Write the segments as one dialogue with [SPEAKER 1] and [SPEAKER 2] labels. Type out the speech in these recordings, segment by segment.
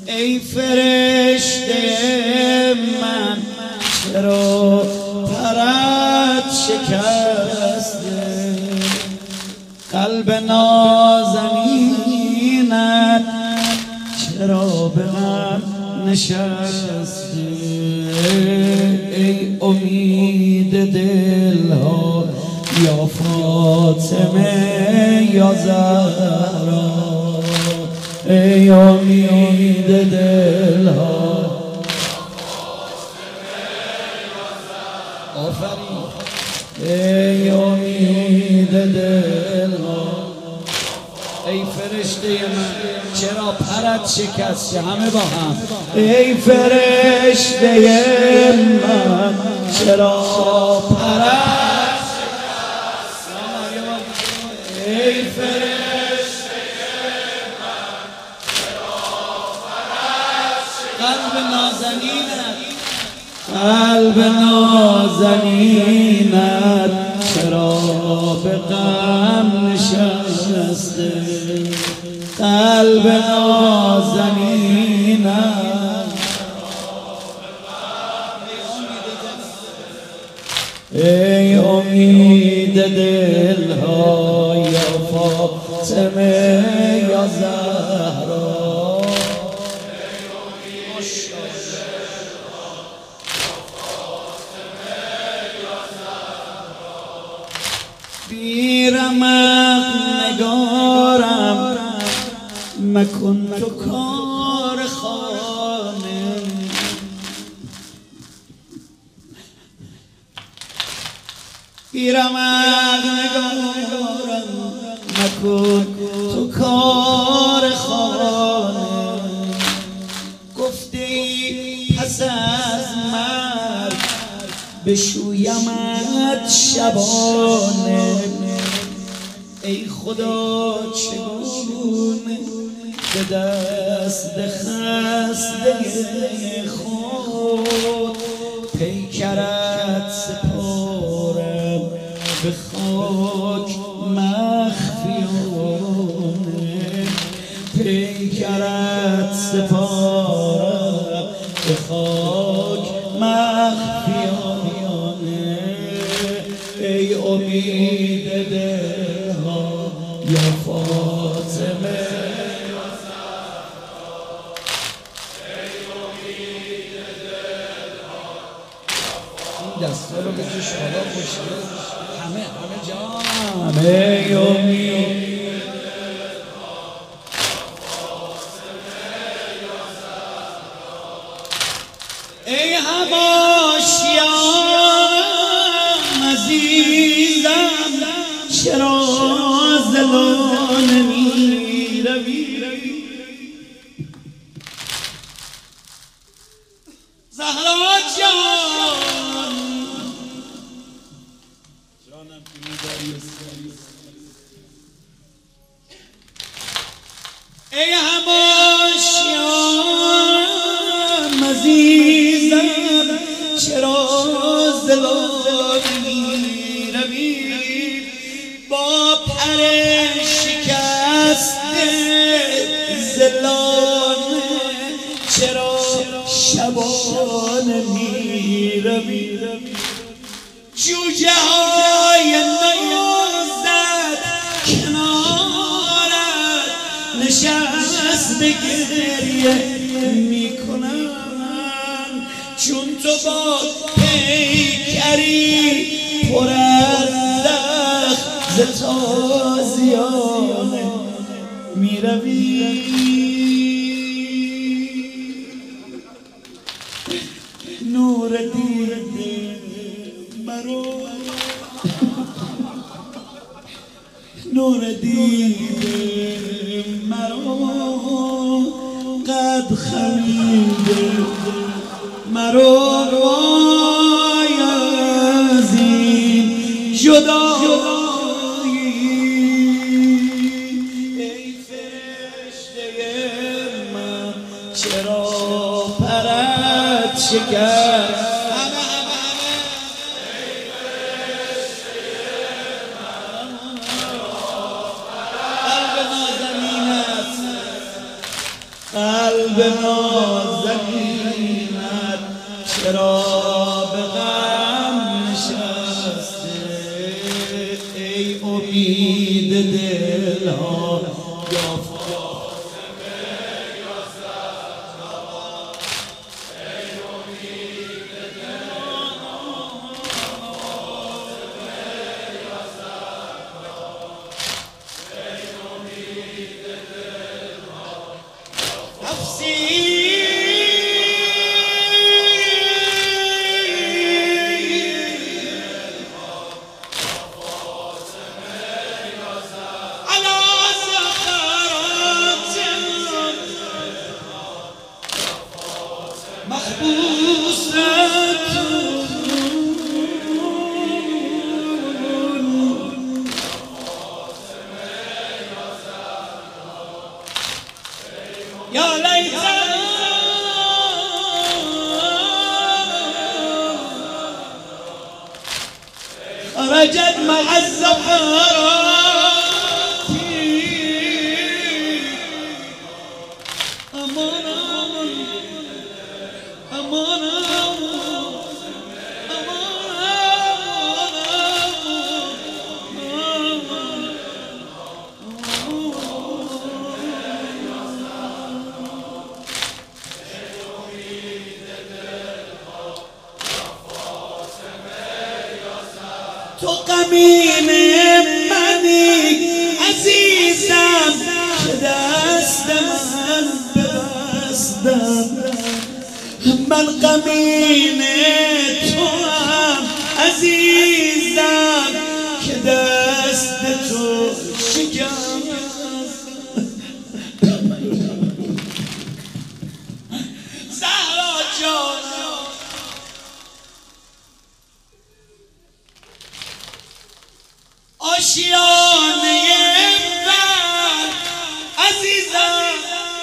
[SPEAKER 1] ای فرشته من چرا پرت شکسته، قلب نازنینت چرا به من نشسته. ای امید دلها یا فاطمه یا زهرا، ای امید دلها آفرین، ای امید دلها، ای فرشته من چرا پرت شکسته. همه با هم ای فرشته من چرا پرت شکسته، ای فرشته من چرا پرت شکسته. قلب نازنینت، قلب نازنینت چرا به غم نشسته، قلب نازنینت ای امید دلها یا فاطمه یا زهرا، بیرمق نگارم مکن تو کار خانه، بیرمق نگارم مکن تو کار خانه. گفتی پس از مرگ بشویمت شبانه، ای خدا چگونه به دست خسته خود پیکرت سپارم به خاک مخفیانه، پیکرت سپارم به خاک مخفیانه. ای امید دلها یا فاطمه یا زهرا، ای امید دلها یا فاطمه. این دستا رو بکش بالا خوشگل، همه جان. ای امید دلها یا فاطمه یا زهرا، ای حواشیان عزیزم چرا زلانه می روی، زهرا جان جانم که می‌داری ای حواشیان عزیزم چرا زلانه می روی، با پر شکسته زلانه چرا شبانه می روی. جوجه های نازت کنارت نشسته گریه می کنن، چون تو با پیکری پر از ز تازیانه می روی. نور دیده مرو، نور دیده مرو قد خمیده مرو وای از این جدایی. ای فرشته من چرا پرت شکست، قلب نازنینت چرا به غم نشسته ای امید دلها یا فاطمه یا زهرا ای امید دلها فاطمه یا زهرا ای امید دلها نفسی يا ليتها خرجت مع الزفرات أمانة أمانة تو غمین منی عزیزم که دست من ببستم من غمین تو هم عزیزم که دست تو شکستم زهرا جانم آشیانه من عزیزم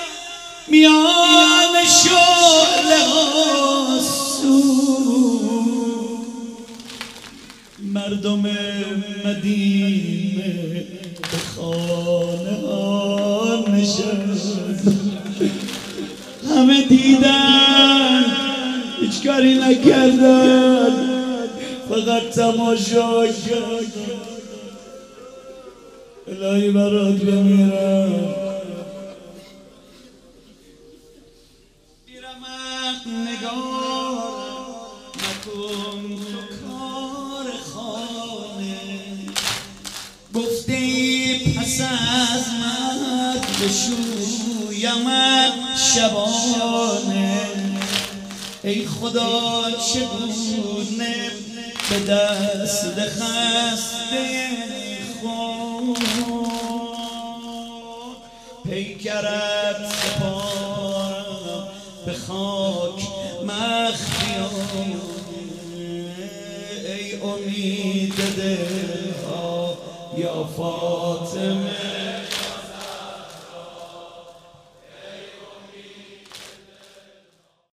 [SPEAKER 1] میان شعله ها مردم مدینه به خانه ها نشست همه دیدن هیچ کاری نکردن فقط تماشا کردن الهی برات بمیرم بیرمق نگار نکن تو کار خانه گفته ای پس از مرگ بشویمت شبانه ای خدا چگونه به دست خسته پیکرت سپارم به خاک مخفیانه ای امید دلها یا فاطمه